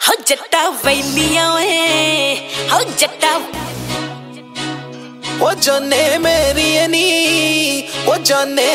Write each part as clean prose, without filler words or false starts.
हो जट्टा वैलिया हो जट्टा ओ जाने मेरी नी ओ जाने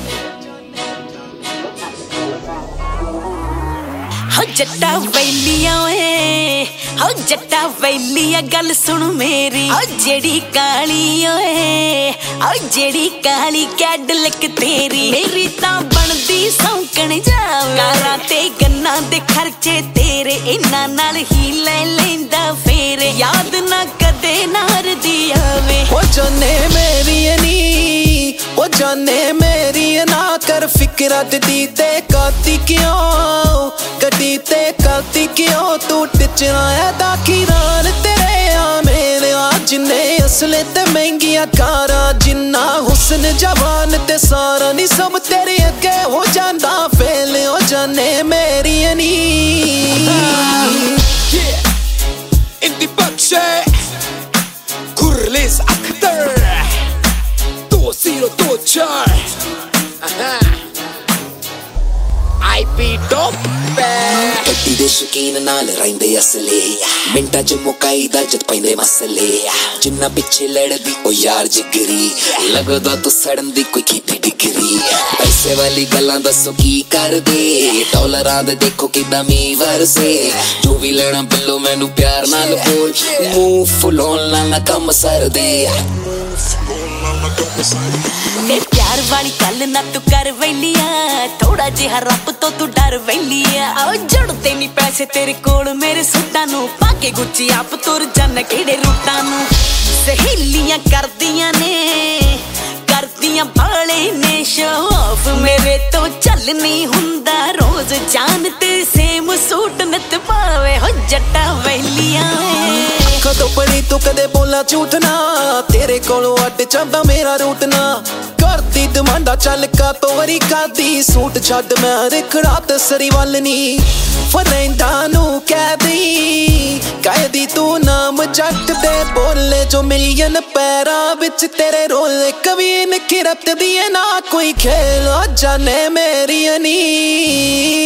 हो जट्टा वैलिया हो जट्टा वैलिया गल सुन मेरी हो जेड़ी काली ओए हो जेड़ी काली कैडलक तेरी मेरी तां बनदी सौंकण जावे कारां ते गन्ना दे खर्चे तेरे इन्हां नाल ही ले लैंदा फेर याद ना कदे नार दी आवे ओ जाने मेरी नी ओ जाने मेरी ना कर फिकरत दी ते काती क्यों कटी ते काती क्यों तू टिचना है दाखीरान तेरे आ मेरे जिन्ने असले ते महंगिया कारा जिन्ना हुस्न जवान ते सारा नी सब तेरे अगे हो जांदा फेल हो जाने मेरी नी Indie Bakshe Kurlis Akhtar 2024 IP Top ਗੱਡੀ ਦੇ ਸ਼ੌਕੀਨ ਨਾਲ ਰਹਿੰਦੇ ਅਸਲੇ ਮਿੰਟਾਂ ਚ ਮੁਕਾਈ ਦਾ ਜਦ ਪੈਂਦੇ ਮਸਲੇ ਜਿੰਨਾ ਪਿੱਛੇ ਲੜਦੀ ਉਹ ਯਾਰ ਜਿਗਰੀ ਲੱਗਦਾ ਤੂੰ ਸੜਨ ਦੀ ਕੋਈ ਕੀਤੀ ਡਿਗਰੀ ਪੈਸੇ ਵਾਲੀ ਗੱਲਾਂ ਦੱਸੋ ਕੀ ਕਰਦੇ ਡਾਲਰਾਂ ਦੇ ਦੇਖੋ ਕਿਦਾਂ ਮੀਂਹ ਵਰਸੇ ਜੋ ਵੀ ਲੈਣਾ ਬਿੱਲੋ ਮੈਨੂੰ ਪਿਆਰ ਨਾਲ ਬੋਲ ਮੂੰਹ ਫੁਲਾਉਣ ਨਾਲ ਨਾ ਕੰਮ ਸਰਦੇ ते प्यार वाली गल ना तू कर वैलिया थोड़ा जिहा रब तो तू डर वैलिया आओ जुड़ते नी पैसे तेरे कोल मेरे सूटां नू पाके गुच्ची आप तुर जन किहड़े रूटां नू सहेलियां करदियां बाले ने शो ऑफ मेरे तो चल नहीं हुंदा रोज जान ते सेम सूट नत पावे हो जट्टा वैलिया कदों पड़ी तू कदे बोला झूठ ना तेरे कोलों अड्ड चलदा मेरा रूट ना करदी डिमांडा चल का तो वरी कादी सूट छड्ड मैं रिखड़ा ते सरी वल नी फरेंदा नू कह दी कायदी तू नाम जट दे बोले जो मिलियन पैरा विच तेरे रोले कभी इन खिरत दी ना कोई खेल जाने मेरी नी